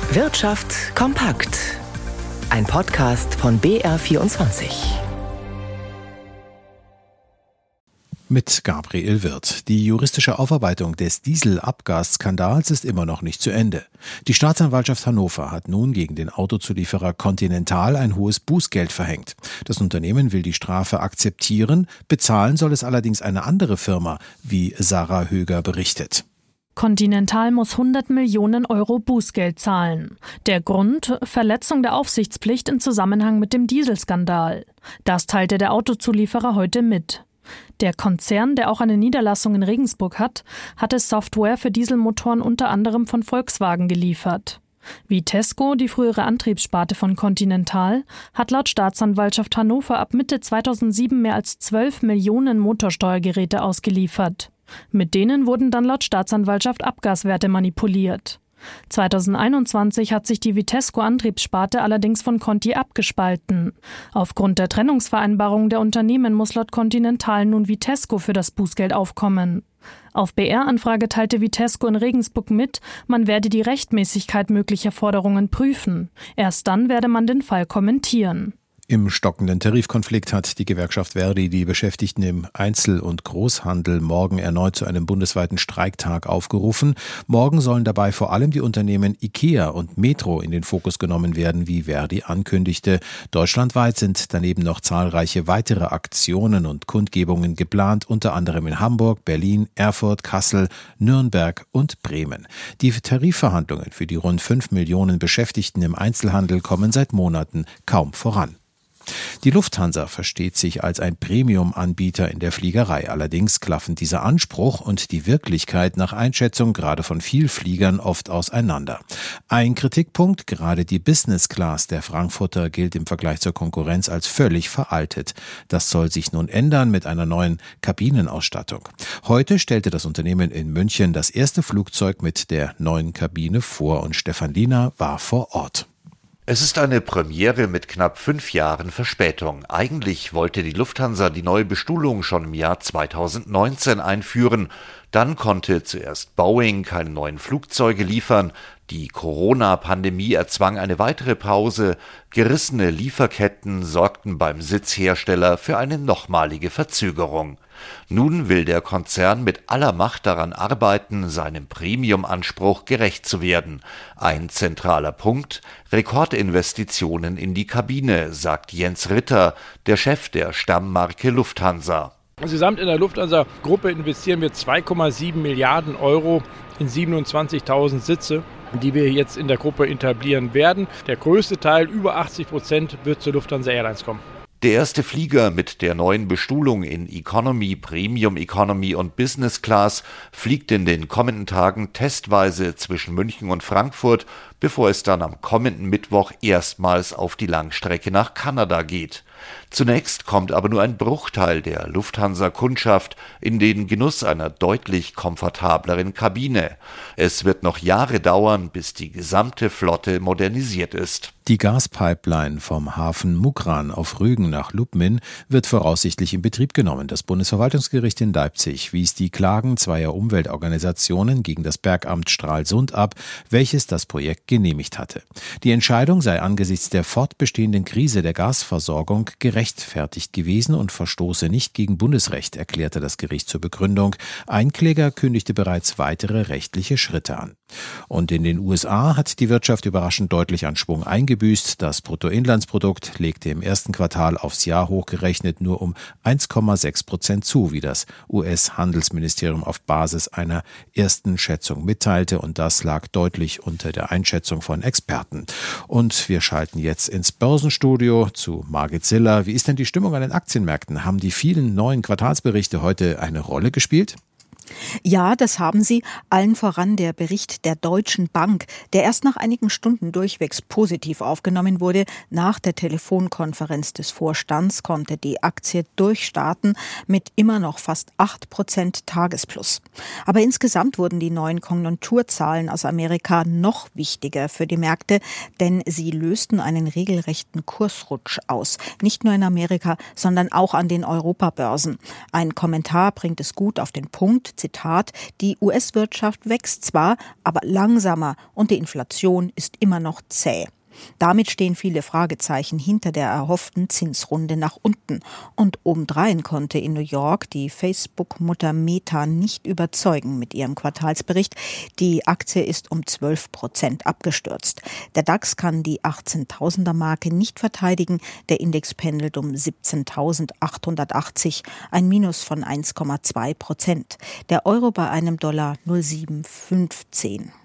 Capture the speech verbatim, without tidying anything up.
Wirtschaft kompakt. Ein Podcast von B R vierundzwanzig. Mit Gabriel Wirth. Die juristische Aufarbeitung des Dieselabgasskandals ist immer noch nicht zu Ende. Die Staatsanwaltschaft Hannover hat nun gegen den Autozulieferer Continental ein hohes Bußgeld verhängt. Das Unternehmen will die Strafe akzeptieren, bezahlen soll es allerdings eine andere Firma, wie Sarah Höger berichtet. Continental muss hundert Millionen Euro Bußgeld zahlen. Der Grund: Verletzung der Aufsichtspflicht im Zusammenhang mit dem Dieselskandal. Das teilte der Autozulieferer heute mit. Der Konzern, der auch eine Niederlassung in Regensburg hat, hatte Software für Dieselmotoren unter anderem von Volkswagen geliefert. Vitesco, die frühere Antriebssparte von Continental, hat laut Staatsanwaltschaft Hannover ab Mitte zweitausendsieben mehr als zwölf Millionen Motorsteuergeräte ausgeliefert. Mit denen wurden dann laut Staatsanwaltschaft Abgaswerte manipuliert. zweitausendeinundzwanzig hat sich die Vitesco-Antriebssparte allerdings von Conti abgespalten. Aufgrund der Trennungsvereinbarung der Unternehmen muss laut Continental nun Vitesco für das Bußgeld aufkommen. Auf B R-Anfrage teilte Vitesco in Regensburg mit, man werde die Rechtmäßigkeit möglicher Forderungen prüfen. Erst dann werde man den Fall kommentieren. Im stockenden Tarifkonflikt hat die Gewerkschaft Verdi die Beschäftigten im Einzel- und Großhandel morgen erneut zu einem bundesweiten Streiktag aufgerufen. Morgen sollen dabei vor allem die Unternehmen IKEA und Metro in den Fokus genommen werden, wie Verdi ankündigte. Deutschlandweit sind daneben noch zahlreiche weitere Aktionen und Kundgebungen geplant, unter anderem in Hamburg, Berlin, Erfurt, Kassel, Nürnberg und Bremen. Die Tarifverhandlungen für die rund fünf Millionen Beschäftigten im Einzelhandel kommen seit Monaten kaum voran. Die Lufthansa versteht sich als ein Premium-Anbieter in der Fliegerei. Allerdings klaffen dieser Anspruch und die Wirklichkeit nach Einschätzung gerade von Vielfliegern oft auseinander. Ein Kritikpunkt: gerade die Business Class der Frankfurter gilt im Vergleich zur Konkurrenz als völlig veraltet. Das soll sich nun ändern mit einer neuen Kabinenausstattung. Heute stellte das Unternehmen in München das erste Flugzeug mit der neuen Kabine vor und Stefan Liener war vor Ort. Es ist eine Premiere mit knapp fünf Jahren Verspätung. Eigentlich wollte die Lufthansa die neue Bestuhlung schon im Jahr zweitausendneunzehn einführen. Dann konnte zuerst Boeing keine neuen Flugzeuge liefern. Die Corona-Pandemie erzwang eine weitere Pause. Gerissene Lieferketten sorgten beim Sitzhersteller für eine nochmalige Verzögerung. Nun will der Konzern mit aller Macht daran arbeiten, seinem Premium-Anspruch gerecht zu werden. Ein zentraler Punkt: Rekordinvestitionen in die Kabine, sagt Jens Ritter, der Chef der Stammmarke Lufthansa. Insgesamt in der Lufthansa-Gruppe investieren wir zwei Komma sieben Milliarden Euro in siebenundzwanzigtausend Sitze, die wir jetzt in der Gruppe etablieren werden. Der größte Teil, über achtzig Prozent, wird zur Lufthansa Airlines kommen. Der erste Flieger mit der neuen Bestuhlung in Economy, Premium Economy und Business Class fliegt in den kommenden Tagen testweise zwischen München und Frankfurt, bevor es dann am kommenden Mittwoch erstmals auf die Langstrecke nach Kanada geht. Zunächst kommt aber nur ein Bruchteil der Lufthansa-Kundschaft in den Genuss einer deutlich komfortableren Kabine. Es wird noch Jahre dauern, bis die gesamte Flotte modernisiert ist. Die Gaspipeline vom Hafen Mukran auf Rügen nach Lubmin wird voraussichtlich in Betrieb genommen. Das Bundesverwaltungsgericht in Leipzig wies die Klagen zweier Umweltorganisationen gegen das Bergamt Stralsund ab, welches das Projekt genehmigt hatte. Die Entscheidung sei angesichts der fortbestehenden Krise der Gasversorgung gerechtfertigt gewesen und verstoße nicht gegen Bundesrecht, erklärte das Gericht zur Begründung. Ein Kläger kündigte bereits weitere rechtliche Schritte an. Und in den U S A hat die Wirtschaft überraschend deutlich an Schwung eingebüßt. Das Bruttoinlandsprodukt legte im ersten Quartal aufs Jahr hochgerechnet nur um eins Komma sechs Prozent zu, wie das U S-Handelsministerium auf Basis einer ersten Schätzung mitteilte. Und das lag deutlich unter der Einschätzung von Experten. Und wir schalten jetzt ins Börsenstudio zu Margit Siller. Wie ist denn die Stimmung an den Aktienmärkten? Haben die vielen neuen Quartalsberichte heute eine Rolle gespielt? Ja, das haben sie. Allen voran der Bericht der Deutschen Bank, der erst nach einigen Stunden durchwegs positiv aufgenommen wurde. Nach der Telefonkonferenz des Vorstands konnte die Aktie durchstarten mit immer noch fast acht Prozent Tagesplus. Aber insgesamt wurden die neuen Konjunkturzahlen aus Amerika noch wichtiger für die Märkte, denn sie lösten einen regelrechten Kursrutsch aus. Nicht nur in Amerika, sondern auch an den Europabörsen. Ein Kommentar bringt es gut auf den Punkt. Zitat, die U S-Wirtschaft wächst zwar, aber langsamer und die Inflation ist immer noch zäh. Damit stehen viele Fragezeichen hinter der erhofften Zinsrunde nach unten. Und obendrein konnte in New York die Facebook-Mutter Meta nicht überzeugen mit ihrem Quartalsbericht. Die Aktie ist um zwölf Prozent abgestürzt. Der DAX kann die achtzehntausender-Marke nicht verteidigen. Der Index pendelt um siebzehntausendachthundertachtzig, ein Minus von eins Komma zwei Prozent. Der Euro bei einem Dollar null Komma sieben fünfzehn.